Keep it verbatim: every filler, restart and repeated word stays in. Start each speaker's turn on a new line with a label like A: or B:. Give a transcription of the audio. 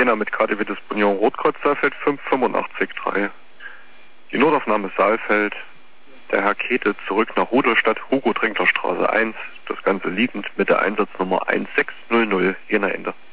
A: Jena mit K D W Disponition Rotkreuz Saalfeld fünf fünfundachtzig drei. Die Notaufnahme Saalfeld. Der Herr Käthe zurück nach Rudolstadt, Hugo Trinkler Straße eins. Das Ganze liegend mit der Einsatznummer eins sechs null null Jena Ende.